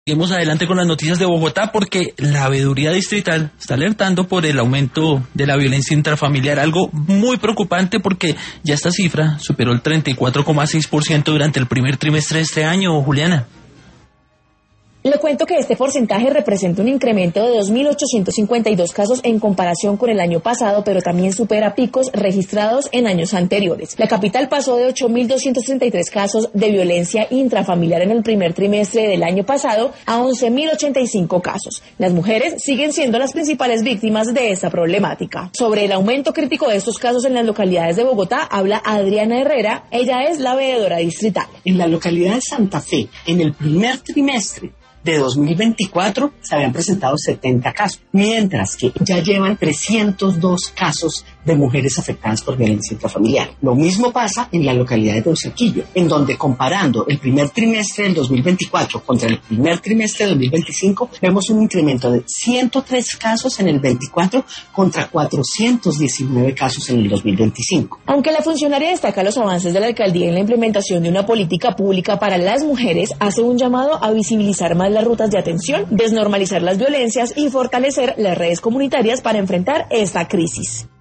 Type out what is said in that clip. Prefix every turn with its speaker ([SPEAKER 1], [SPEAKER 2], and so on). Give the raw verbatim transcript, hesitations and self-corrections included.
[SPEAKER 1] Seguimos adelante con las noticias de Bogotá porque la Veeduría Distrital está alertando por el aumento de la violencia intrafamiliar, algo muy preocupante porque ya esta cifra superó el treinta y cuatro coma seis por ciento durante el primer trimestre de este año, Juliana.
[SPEAKER 2] Le cuento que este porcentaje representa un incremento de dos mil ochocientos cincuenta y dos casos en comparación con el año pasado, pero también supera picos registrados en años anteriores. La capital pasó de ocho mil doscientos treinta y tres casos de violencia intrafamiliar en el primer trimestre del año pasado a once mil ochenta y cinco casos. Las mujeres siguen siendo las principales víctimas de esta problemática. Sobre el aumento crítico de estos casos en las localidades de Bogotá habla Adriana Herrera. Ella es la veedora distrital.
[SPEAKER 3] En la localidad de Santa Fe, en el primer trimestre de dos mil veinticuatro se habían presentado setenta casos, mientras que ya llevan trescientos dos casos de mujeres afectadas por violencia intrafamiliar. Lo mismo pasa en la localidad de Teusaquillo, en donde comparando el primer trimestre del dos mil veinticuatro contra el primer trimestre del dos mil veinticinco, vemos un incremento de ciento tres casos en el veinticuatro contra cuatrocientos diecinueve casos en el dos mil veinticinco.
[SPEAKER 2] Aunque la funcionaria destaca los avances de la alcaldía en la implementación de una política pública para las mujeres, hace un llamado a visibilizar más las rutas de atención, desnormalizar las violencias y fortalecer las redes comunitarias para enfrentar esta crisis.